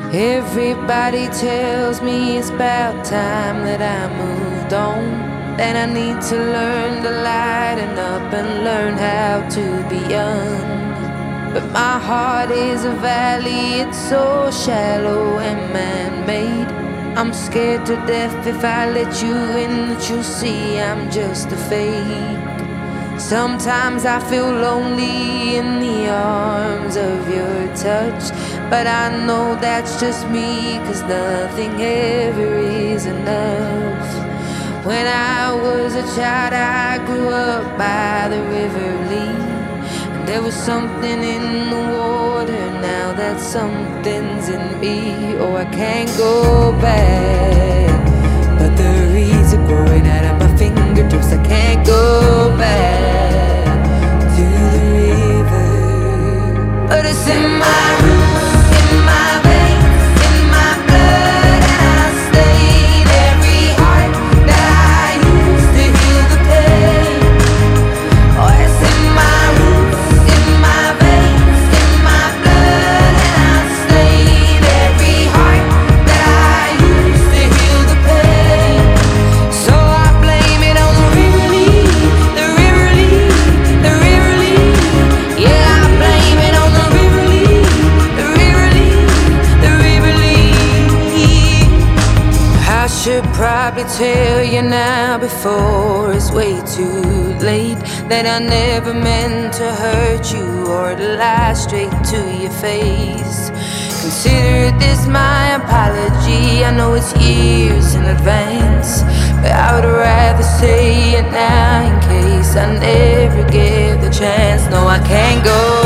Everybody tells me it's about time that I moved on, that I need to learn to lighten up and learn how to be young. But my heart is a valley, it's so shallow and man-made. I'm scared to death if I let you in, that you'll see I'm just a fake. Sometimes I feel lonely in the arms of your touch, but I know that's just me, 'cause nothing ever is enough. When I was a child I grew up by the River Lee, and there was something in the water, now that something's in me. Oh, I can't go back, but the reeds are growing out of my fingertips. I can't go back to the river, but it's in my roots, in my veins, in my blood, and I stayed every heart that I used to heal the pain. Oh, it's in my roots, in my veins, in my blood, and I stayed every heart that I used to heal the pain. So I blame it on the River Lee, the River Lee, the River Lee. Yeah, I blame it on the River Lee, the River Lee, the River Lee. I should probably tell you now before it's way too late, that I never meant to hurt you or to lie straight to your face. Consider this my apology, I know it's years in advance, but I would rather say it now in case I never get the chance. No, I can't go